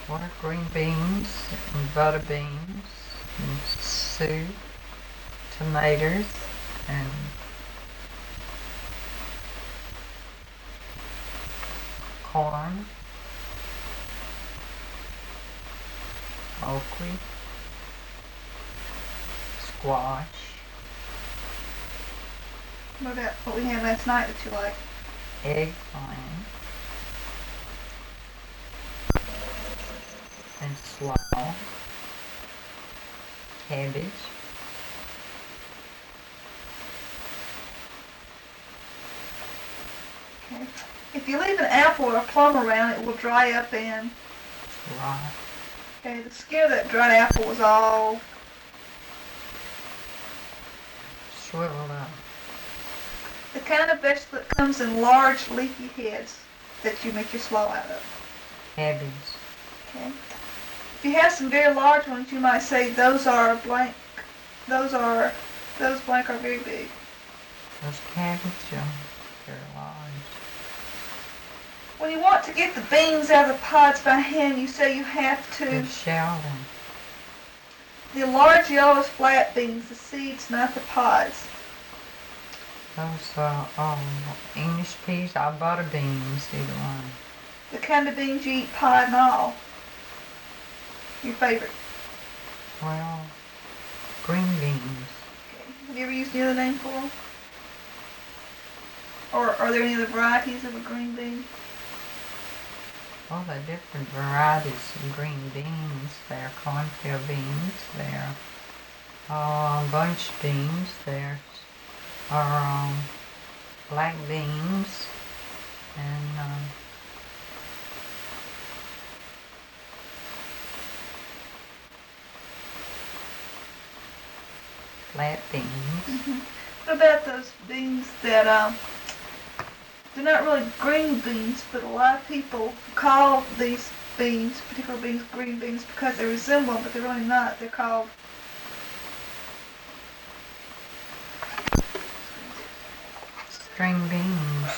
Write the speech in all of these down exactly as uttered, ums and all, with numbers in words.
What are green beans and butter beans and soup, tomatoes, and corn, okra, squash, What about what we had last night that you like? eggplant, and slaw, cabbage, Okay. If you leave an apple or a plum around, it will dry up and, rice, okay, the skin of that dried apple was all, shriveled up, the kind of vegetable that comes in large leafy heads that you make your slaw out of. cabbage, Okay. If you have some very large ones, you might say those are blank, those are, those blank are very big. those cabbage are very large. When you want to get the beans out of the pods by hand, you say you have to, They're shelled and the large yellowish flat beans, the seeds, not the pods. those uh, um, English peas or butter beans, either one. The kind of beans you eat pod and all. Your favorite. Well, green beans. Okay. Have you ever used the other name for them? Or are there any other varieties of a green bean? Well, there are different varieties of green beans. There are cornfield beans. There are uh, bunch beans. There are um, black beans and um, flat beans. Mm-hmm. What about those beans that, um, they're not really green beans, but a lot of people call these beans, particular beans, green beans because they resemble them, but they're really not. They're called String beans.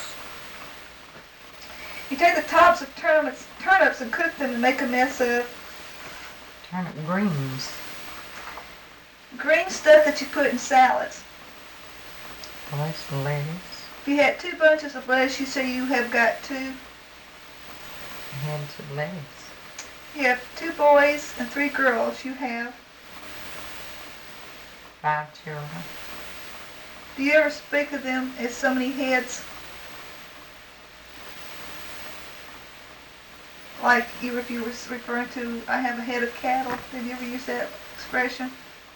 You take the tops of turnips, turnips and cook them and make a mess of Turnip greens. green stuff that you put in salads. Well, that's lettuce. If you had two bunches of lettuce, you say you have got two. Heads of lettuce. You have two boys and three girls. You have. Five children. Do you ever speak of them as so many heads? Like you, if you were referring to, I have a head of cattle. Have you ever used that expression?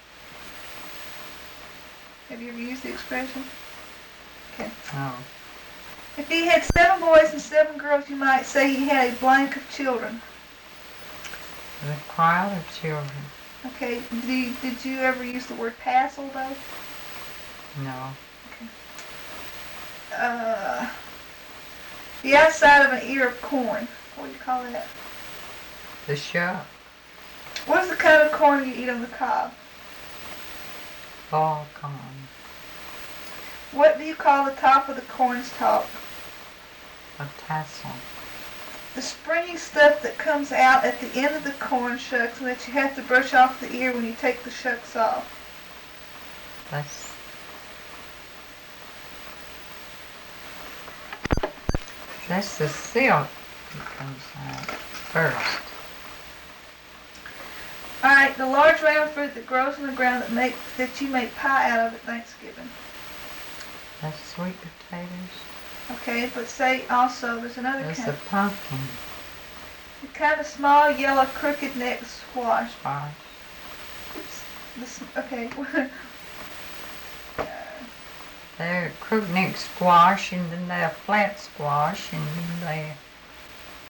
Have you ever used the expression? Okay. No. If he had seven boys and seven girls, you might say he had a blank of children. The crowd of children. Okay. Did you, did you ever use the word passel though? No. Uh, the outside of an ear of corn. What do you call that? The shuck. What is the kind of corn you eat on the cob? Ball corn. What do you call the top of the corn stalk? A tassel. The springy stuff that comes out at the end of the corn shucks and that you have to brush off the ear when you take the shucks off. That's That's the silk that comes out first. Alright, the large round fruit that grows in the ground that make that you make pie out of at Thanksgiving. That's sweet potatoes. Okay, but say also there's another That's kind. the pumpkin The kind of small yellow crooked neck squash. squash. Oops. This, okay. They're crookneck squash, and then they're flat squash, and then they're